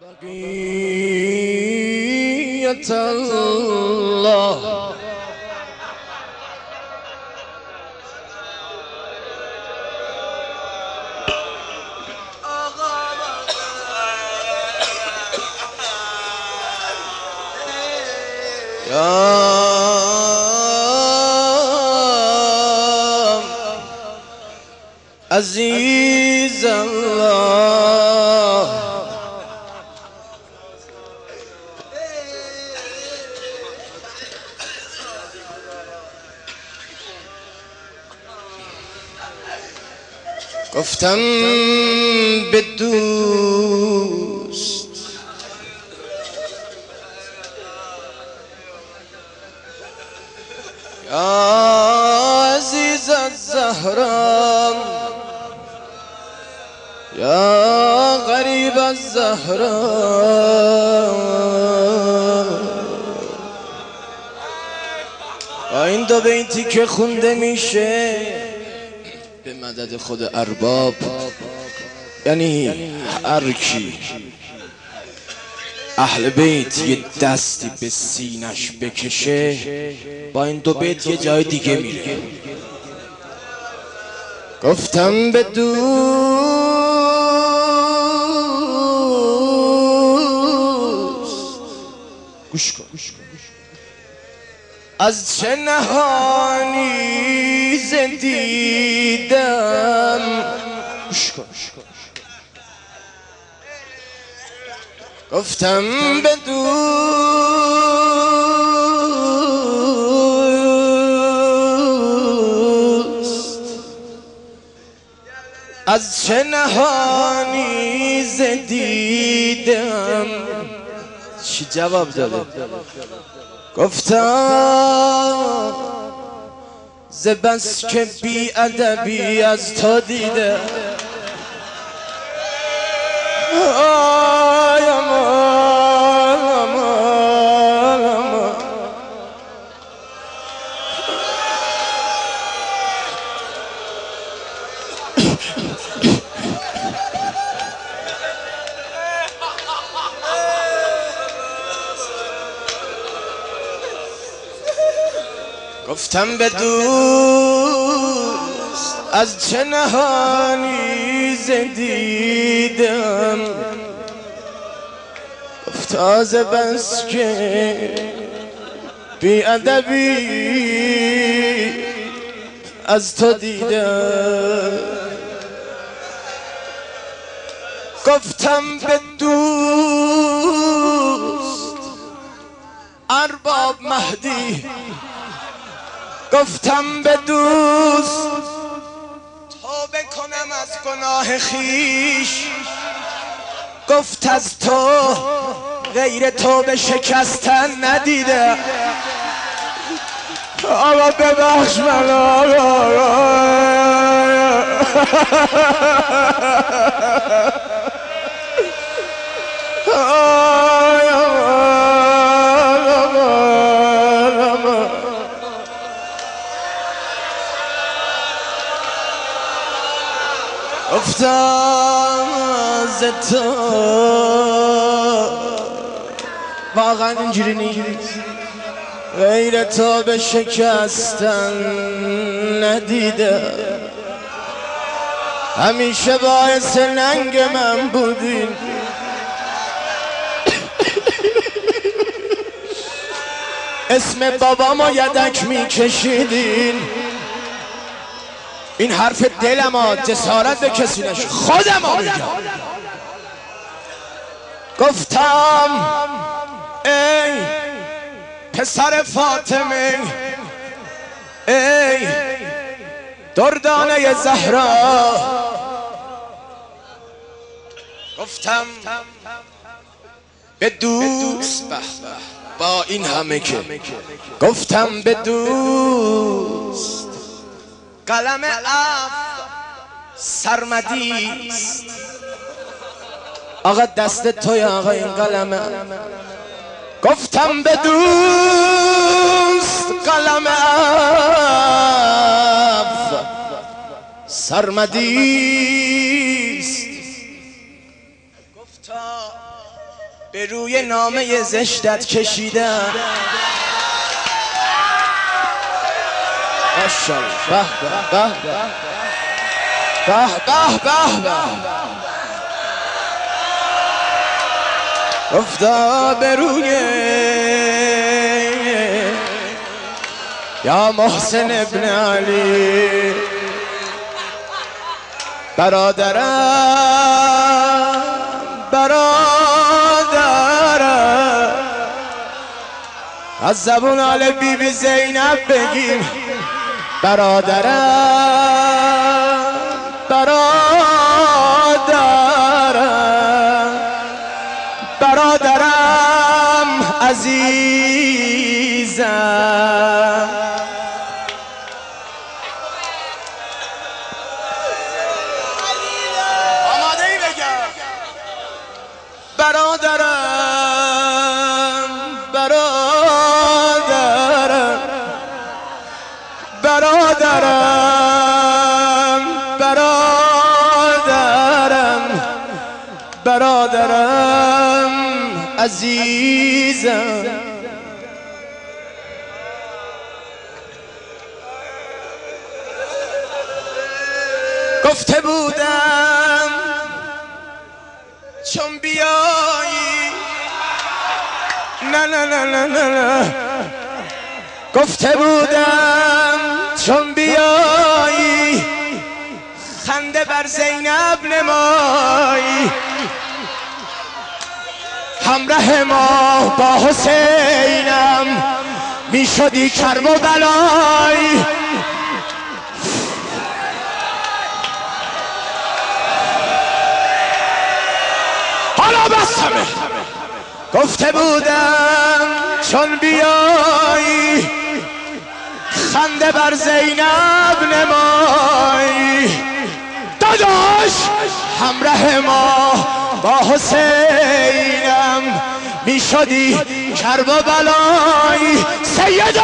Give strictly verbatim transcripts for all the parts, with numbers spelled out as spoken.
بقیت الله یا عزیز الله گفتم به دوست یا عزیز الزهرا یا غریب الزهرا با این دو بیتی که خونده میشه به مدد خود ارباب، یعنی هر کی اهل بیت یه دستی به سینش بکشه با این دو بیت یه جای دیگه میره. گفتم به دوست گوش کن از چه نهانی زدیدم، گوش کن گفتم به دوست از چه نهانی زدیدم. چی جواب داده؟ گفتم ز بس که بی ادبی از تو دیده. آی امان امان امان گفتم به دوست از چه نهانی زدیدم. گفتا ز بس که بی ادبی از تو دیدم. گفتم به دوست ارباب مهدی، گفتم به دوست توبه کنم از گناه خیش. گفت از تو غیر توبه شکستن ندیده. آقا ببخش من آقا افتاد ز تو واقعا اینجوری نیست، غیر تو به شکستن ندیده. همیشه باعث ننگ من بودین، اسم بابامو یدک میکشیدین. این حرف دلم ها، جسارت به کسی نشد، خودم ها میگم. گفتم ای پسر فاطمه، ای دردانه زهرا، گفتم به دوست با این همه که گفتم به دوست قلم عفو سرمدیست. آقا دست توی آقا این قلمه. گفتم به دوست قلم عفو سرمدیست. گفتا به روی نامه زشتت کشیدم. ماشاءالله. به به به به به به افتا به روی یا محسن ابن علی برادرم برادرم از زبون آل بی بی زینب بگیم برادرم برادرم برادرم عزیزم آماده ای بگم برادرم برادرم برادرم برادرم برادرم عزیزم گفته بودم چون بیایی نه نه نه نه نه گفته بودم چون بیایی خنده بر زینب نمایی همراه ما با حسینم می شدی کرب و بلایی حالا بسمه گفته بودم چون بیایی خنده بر زینب نمایی داداش همراه ما با حسینم می شدی کرب و بلایی سیده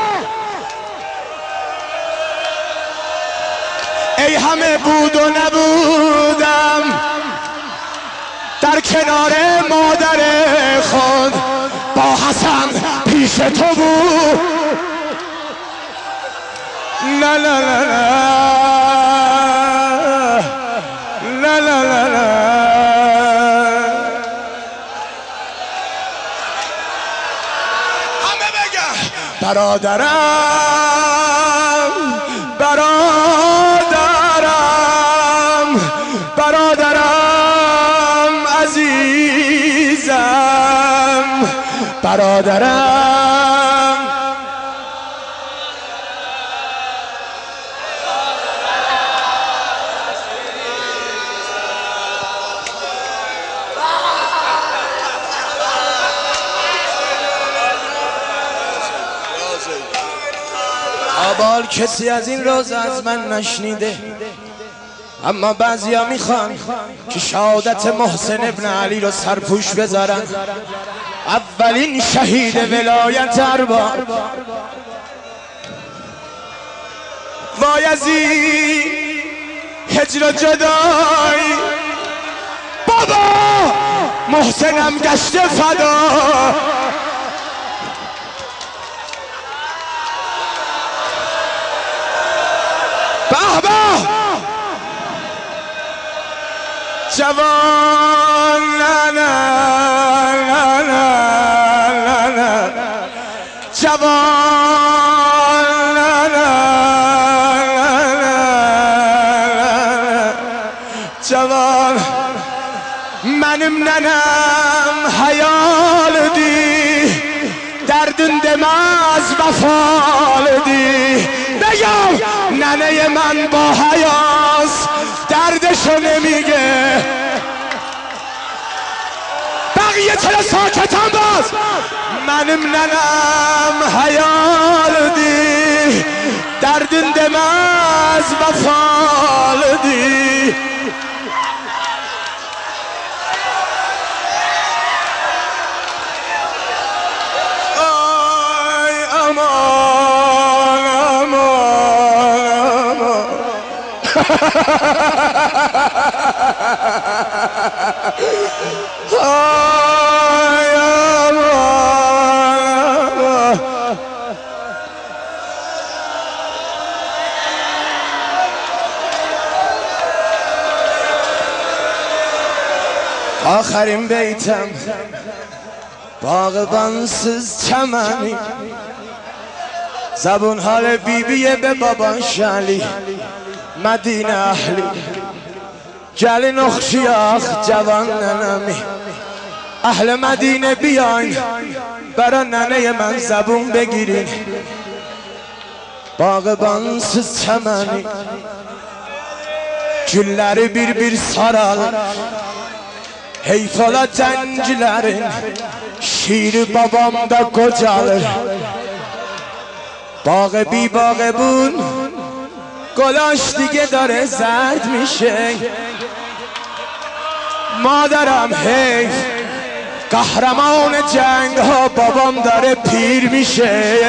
ای همه بود و نبودم در کنار مادر خود با حسن پیش تو بود لا لا لا لا لا لا لا همه بگه برادرم برادرم برادرم عزیزم برادرم آبال کسی از این روز از من نشنیده، اما بعضیا میخوان که شهادت محسن ابن علی رو سرپوش بذارن. اولین شهید ولایت ارباب بایزید هجر و جدایی، بابا محسنم گشته فدا. به به جوان نه نه نه نه نه جوان نه نه نه جوان منم ننم حیال دی دردن دم از وفال دی. بگم ننه من با حیاس دردشو نمیگه، بقیه چرا ساکتم باز؟ منم ننم حیال دی دردن دم از وفال دی. آی امان امان امان آخرین بیتم باغبانسız چمنی زبون حال بیبیه به بابان شلی مدینه اهلی جل نخشیاخ جوان ننمی اهل مدینه بیاین برا ننه من زبون بگیرین باغبانسız çemeni gülleri bir bir sarar heyfala cencilerin şiiri babamda kocalır باغ بی باغبون گلاش دیگه داره زرد میشه مادرم حیف قهرمان جنگ ها بابام داره پیر میشه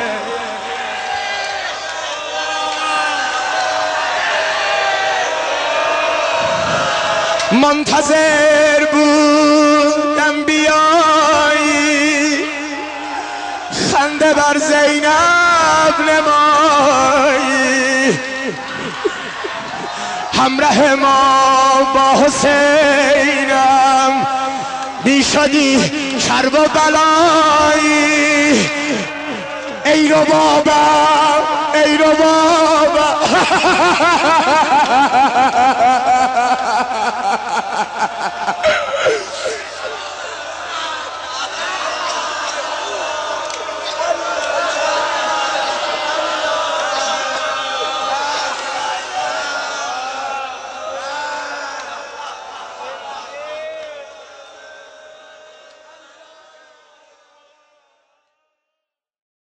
منتظر بودم بیایی خنده بر زینب نمایی همراه ما با حسینم میشدی کرب و بلایی ای رو بابا ای رو بابا